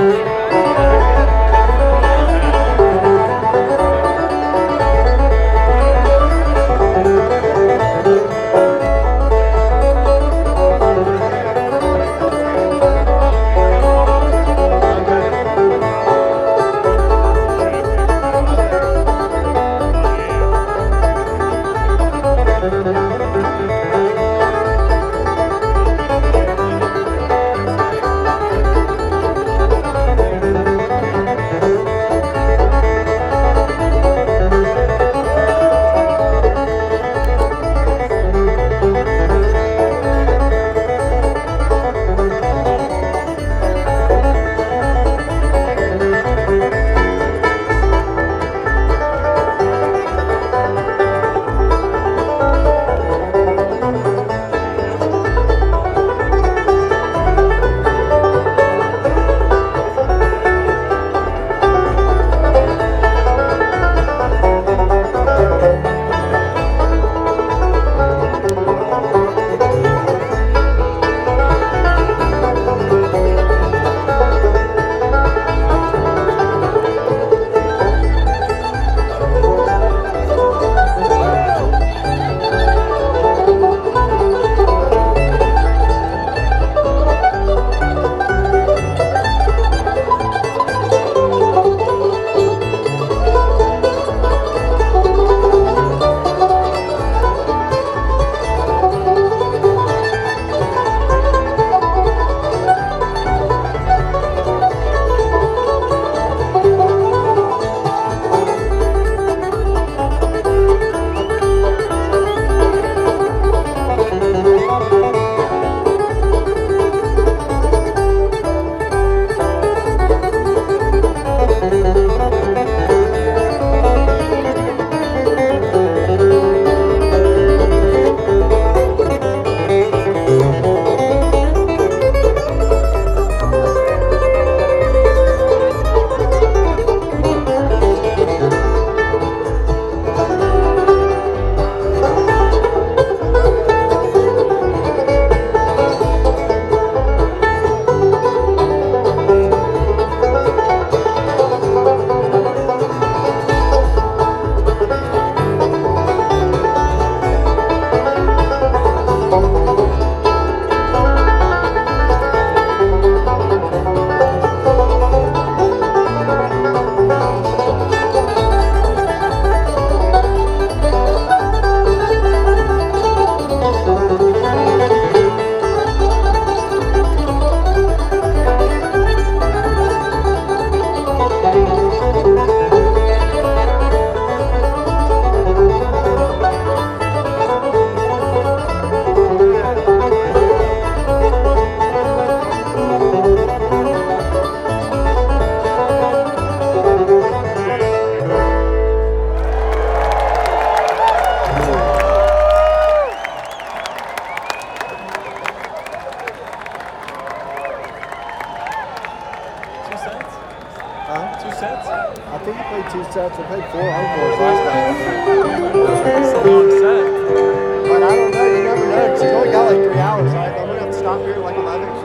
Two sets? I think we played 2 sets. We played 4 encores last night. That's a long set. But I don't know. You never know. 'Cause you only got like 3 hours, right? I'm going to have to stop here at like 11.